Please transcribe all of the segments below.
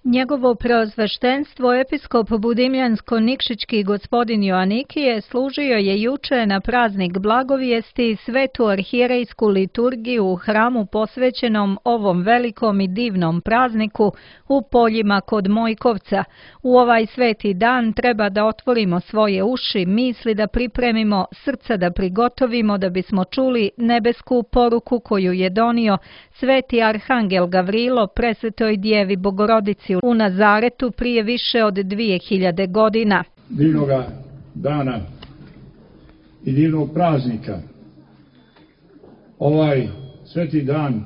Njegovo preosveštenstvo episkop Budimljansko-Nikšićki gospodin Joanikije služio je juče na praznik Blagovijesti svetu arhijerejsku liturgiju u hramu posvećenom ovom velikom i divnom prazniku u Poljima kod Mojkovca. U ovaj sveti dan treba da otvorimo svoje uši, misli da pripremimo, srca da prigotovimo da bismo čuli nebesku poruku koju je donio sveti arhangel Gavrilo presvetoj Djevi Bogorodici u Nazaretu prije više od 2000 godina. Divnoga dana i divnog praznika. Ovaj sveti dan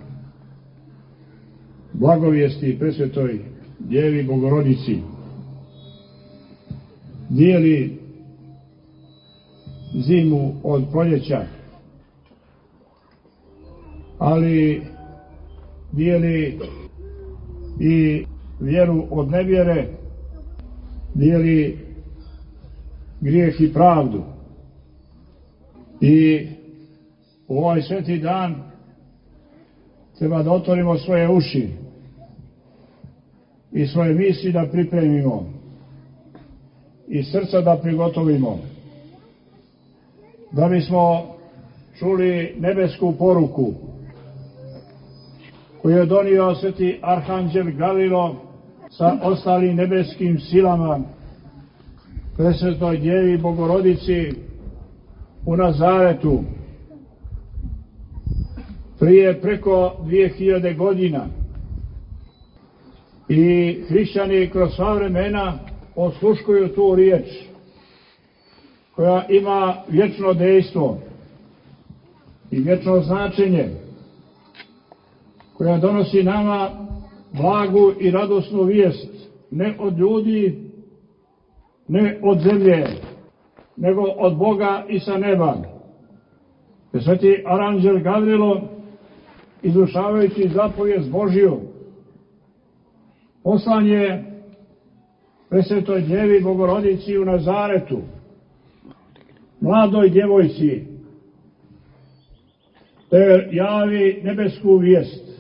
blagovijesti presvetoj Djevi Bogorodici dijeli zimu od proljeća, ali dijeli i vjeru od nevjere, dijeli grijeh i pravdu. I u ovaj sveti dan treba da otvorimo svoje uši i svoje misli da pripremimo i srca da prigotovimo, da bismo čuli nebesku poruku koju je donio sveti arhanđel Gavrilo sa ostalim nebeskim silama presvetoj Djevi Bogorodici u Nazaretu prije preko 2000 godina. I hrišćani kroz sva vremena osluškuju tu riječ koja ima vječno dejstvo i vječno značenje, koja donosi nama blagu i radosnu vijest, ne od ljudi, ne od zemlje, nego od Boga i sa neba. Sveti arhanđel Gavrilo, izvršavajući zapovijest Božju, poslan je presvetoj Djevi Bogorodici u Nazaretu, mladoj djevojci, te javi nebesku vijest.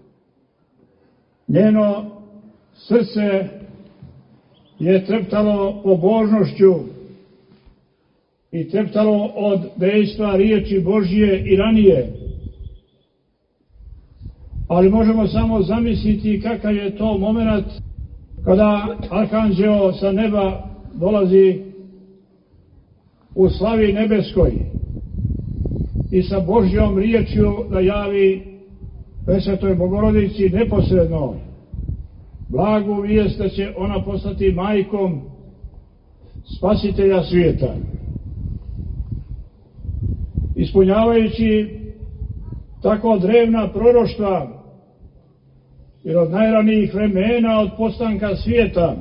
Njeno srce je treptalo pobožnošću i treptalo od dejstva riječi Božje i ranije. Ali možemo samo zamisliti kakav je to moment kada arhanđeo sa neba dolazi u slavi nebeskoj i sa Božjom riječju da javi presvetoj Bogorodici neposredno blagu vijest da će ona postati majkom spasitelja svijeta. Ispunjavajući tako drevna proroštva, jer od najranijih vremena, od postanka svijeta,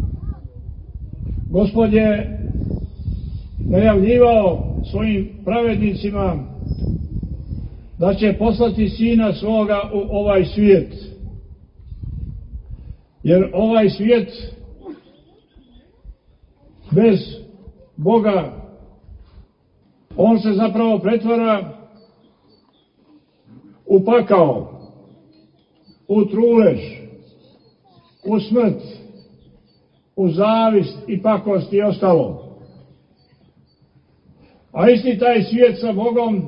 Gospod je najavljivao svojim pravednicima da će poslati Sina svoga u ovaj svijet. Jer ovaj svijet bez Boga, on se zapravo pretvara u pakao, u trulež, u smrt, u zavist i pakost i ostalo. A isti taj svijet sa Bogom,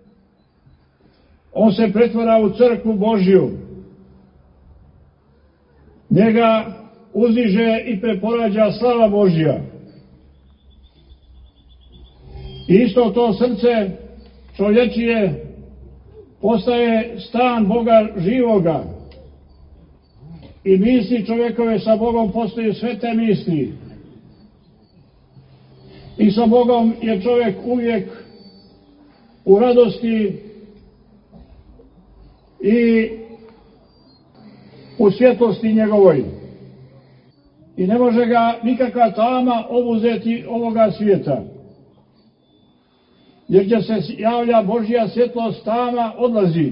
on se pretvara u crkvu Božju. Njega uzdiže i preporađa slava Božja. I isto to srce čovječije postaje stan Boga živoga. I misli čovjekove sa Bogom postaju svete misli. I sa Bogom je čovjek uvijek u radosti i u svjetlosti njegovoj. I ne može ga nikakva tama obuzeti ovoga svijeta. Jer gdje se javlja Božja svjetlost, tama odlazi.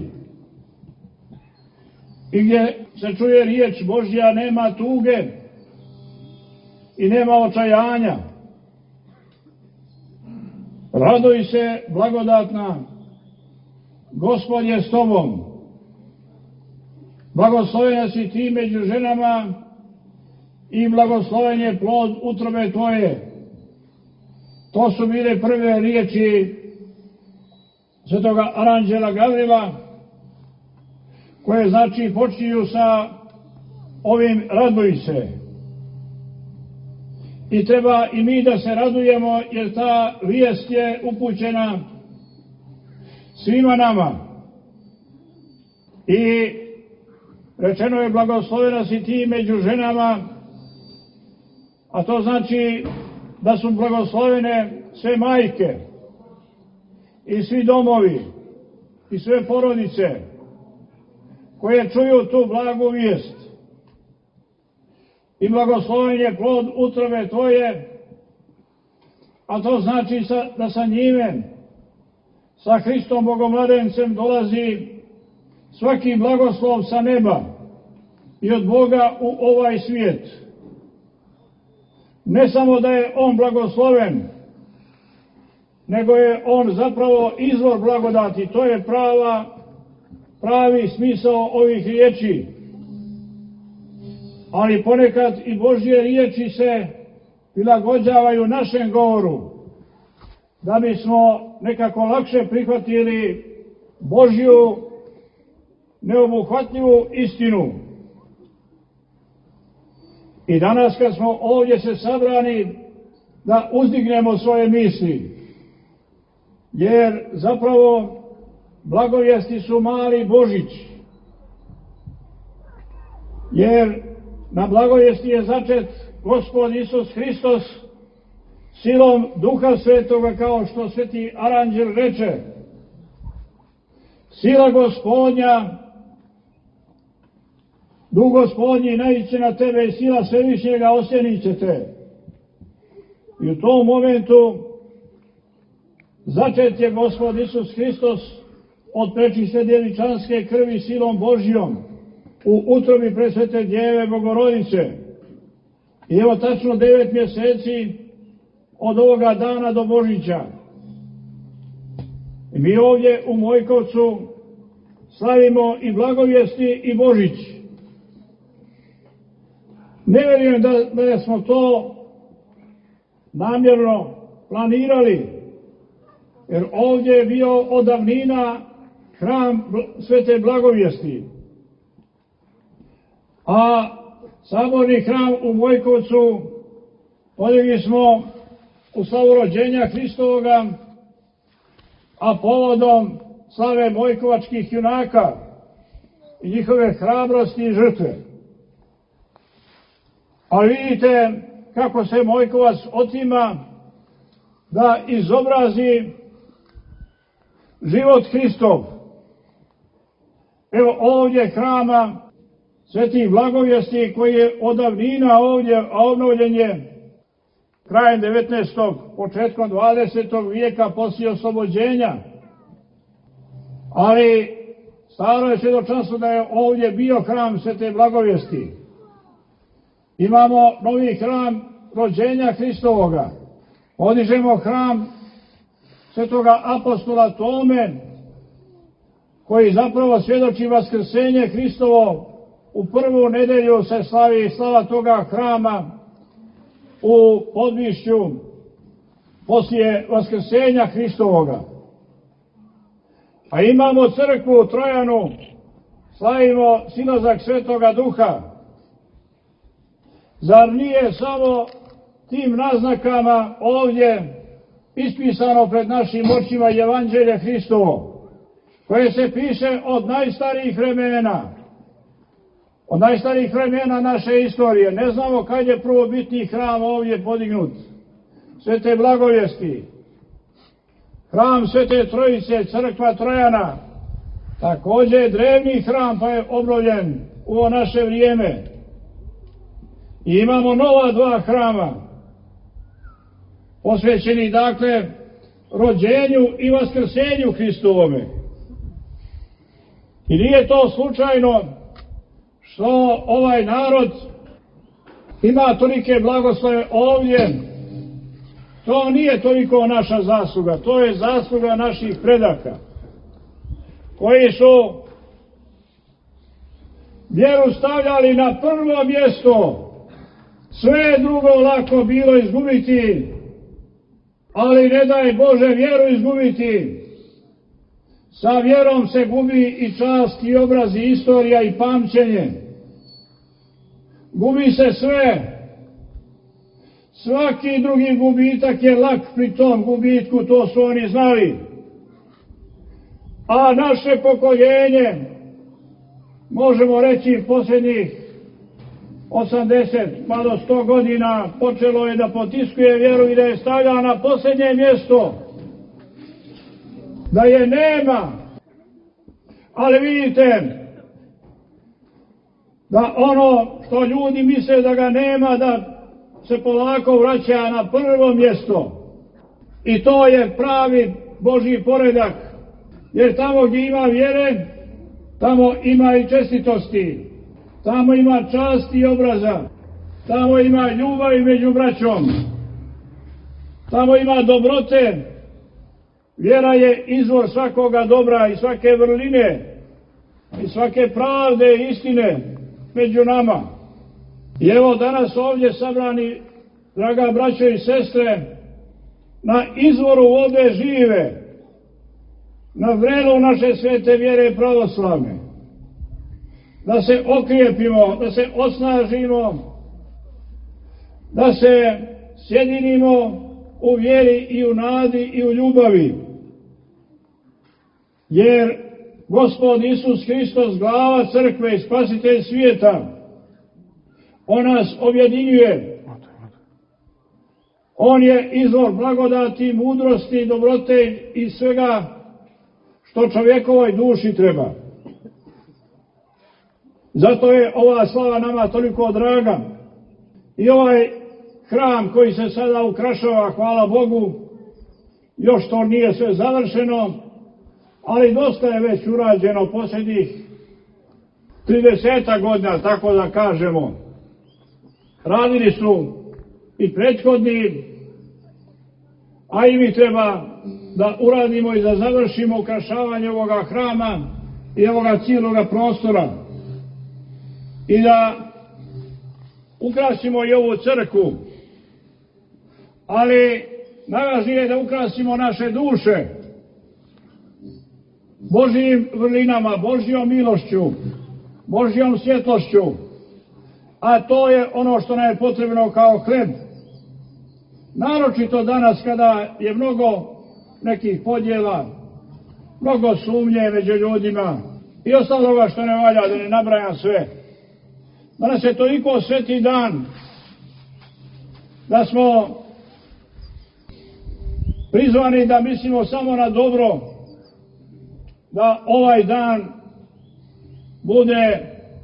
I gdje se čuje riječ Božja, nema tuge i nema očajanja. Raduj se, blagodatna, Gospod je s tobom. Blagoslovena si ti među ženama i blagosloven je plod utrobe tvoje. To su bile prve riječi svetoga aranđela Gavrila, koje znači počinju sa ovim raduj se. I treba i mi da se radujemo, jer ta vijest je upućena svima nama. I rečeno je blagoslovena si ti među ženama, a to znači da su blagoslovene sve majke i svi domovi i sve porodice koje čuju tu blagu vijest. I blagosloven je plod utrobe tvoje, a to znači da sa njime, sa Hristom Bogomladencem dolazi svaki blagoslov sa neba i od Boga u ovaj svijet. Ne samo da je on blagosloven, nego je on zapravo izvor blagodati. To je pravi smisao ovih riječi. Ali ponekad i Božje riječi se prilagođavaju našem govoru, da bismo nekako lakše prihvatili Božju neobuhvatljivu istinu. I danas kad smo ovdje se sabrani da uzdignemo svoje misli, jer zapravo blagovijesti su mali Božić, jer na blagovijesti je začet Gospod Isus Hristos silom Duha Svetoga, kao što sveti aranđel reče: sila Gospodnja, Duh Gospodnji naiće na tebe i sila Svevišnjega osjenit će te. I u tom momentu začet je Gospod Isus Hristos od prečiste djevičanske krvi silom Božjom u utrobi presvete Djeve Bogorodice. I evo tačno 9 mjeseci od ovoga dana do Božića. I mi ovdje u Mojkovcu slavimo i blagovijesti i Božić. Ne vjerujem da smo to namjerno planirali, jer ovdje je bio od davnina hram svete blagovijesti. A saborni hram u Mojkovcu podigli smo u slavu rođenja Hristovoga, a povodom slave mojkovačkih junaka i njihove hrabrosti i žrtve. Ali vidite kako se Mojkovac otima da izobrazi život Hristov. Evo ovdje hrama svetih blagovijesti koji je od davnina ovdje, a obnovljen je krajem 19. početkom 20. vijeka poslije oslobođenja. Ali staro je svjedočanstvo da je ovdje bio hram svete blagovijesti. Imamo novi hram rođenja Hristovoga. Podižemo hram svetoga apostola Tome, koji zapravo svjedoči vaskrsenje Hristovo. U prvu nedelju se slavi slava toga hrama u Podvišću poslije vaskrsenja Hristovoga. A imamo crkvu u Trojanu, slavimo silazak Svetoga Duha. Zar nije samo tim naznakama ovdje ispisano pred našim očima Evanđelje Hristovo, koje se piše od najstarijih vremena, od najstarijih vremena naše istorije. Ne znamo kad je prvobitni hram ovdje podignut, svete blagovijesti. Hram Svete Trojice, crkva Trojana, također je drevni hram, pa je obnovljen u ovo naše vrijeme. I imamo nova dva hrama, posvećeni dakle rođenju i vaskrsenju Hristovome. I nije to slučajno što ovaj narod ima tolike blagoslove ovdje. To nije toliko naša zasluga, to je zasluga naših predaka, koji su vjeru stavljali na prvo mjesto Sve je drugo lako bilo izgubiti, ali ne daj Bože vjeru izgubiti. Sa vjerom se gubi i čast i obraz i istorija i pamćenje. Gubi se sve. Svaki drugi gubitak je lak pri tom gubitku, to su oni znali. A naše pokoljenje, možemo reći posljednjih 80 pa do 100 godina, počelo je da potiskuje vjeru i da je stavlja na posljednje mjesto. Da je nema. Ali vidite da ono što ljudi misle da ga nema, da se polako vraća na prvo mjesto. I to je pravi Božji poredak. Jer tamo gdje ima vjere, tamo ima i čestitosti. Tamo ima časti i obraza. Tamo ima ljubavi među braćom. Tamo ima dobrote. Vjera je izvor svakoga dobra i svake vrline i svake pravde i istine među nama. I evo danas ovdje sabrani, draga braćo i sestre, na izvoru vode žive, na vrelu naše svete vjere pravoslavne, da se okrijepimo, da se osnažimo, da se sjedinimo u vjeri i u nadi i u ljubavi. Jer Gospod Isus Hristos, glava crkve i spasitelj svijeta, On nas objedinjuje. On je izvor blagodati, mudrosti, dobrote i svega što čovjekovoj duši treba. Zato je ova slava nama toliko draga. I ovaj hram koji se sada ukrašava, hvala Bogu, još to nije sve završeno, ali dosta je već urađeno posljednjih 30 godina, tako da kažemo. Radili su i prethodni, a i mi treba da uradimo i da završimo ukrašavanje ovoga hrama i ovoga cijeloga prostora. I da ukrasimo i ovu crkvu. Ali najvažnije je da ukrasimo naše duše Božjim vrlinama, Božjom milošću, Božjom svjetlošću. A to je ono što nam je potrebno kao hleb. Naročito danas kada je mnogo nekih podjela, mnogo sumnje među ljudima i ostaloga što ne valja, da ne nabrajam sve. Danas je toliko sveti dan da smo prizvani da mislimo samo na dobro, da ovaj dan bude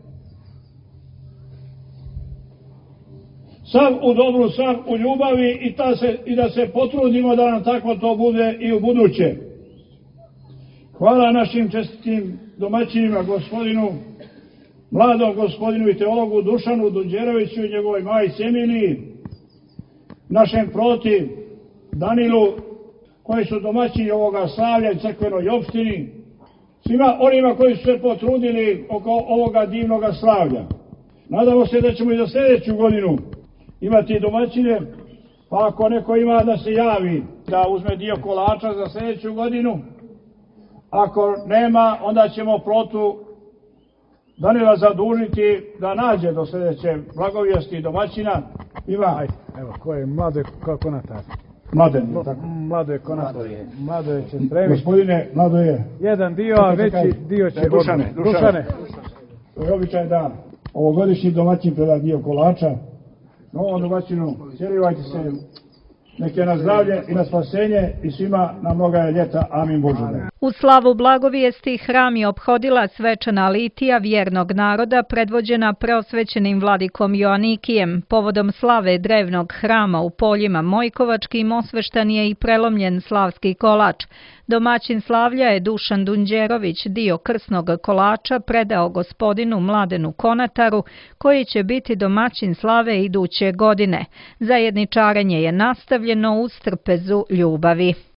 sav u dobru, sav u ljubavi i da se potrudimo da nam tako to bude i u buduće. Hvala našim čestitim domaćinima, gospodinu, mladom gospodinu i teologu Dušanu Dunđeroviću i njegovoj majici Emiliji, našem proti Danilu, koji su domaćini ovoga slavlja i crkvenoj opštini, svima onima koji su se potrudili oko ovoga divnoga slavlja. Nadamo se da ćemo i za sljedeću godinu imati domaćine, pa ako neko ima da se javi, da uzme dio kolača za sljedeću godinu. Ako nema, onda ćemo protu Danila zadužiti da nađe do sljedeće blagovijesti domaćina. Ima. Evo, ko je Mlade Konatar? Mladen, tako. Mlade Konatar. Mlade će spremiti. Gospodine, Mlado je. Jedan dio, a veći dio će... Dušane. To je običaj da ovogodišnji domaćin preda dio kolača. Novom domaćinu, sjelivajte se, neke na zdravlje i na spasenje i svima na mnoga ljeta. Amin Bože. U slavu blagovijesti hram je ophodila svečana litija vjernog naroda predvođena preosvećenim vladikom Joanikijem. Povodom slave drevnog hrama u poljima Mojkovačkim osveštan je i prelomljen slavski kolač. Domaćin slavlja je Dušan Dunđerović dio krsnog kolača predao gospodinu Mladenu Konataru, koji će biti domaćin slave iduće godine. Zajedničarenje je nastavljeno uz trpezu ljubavi.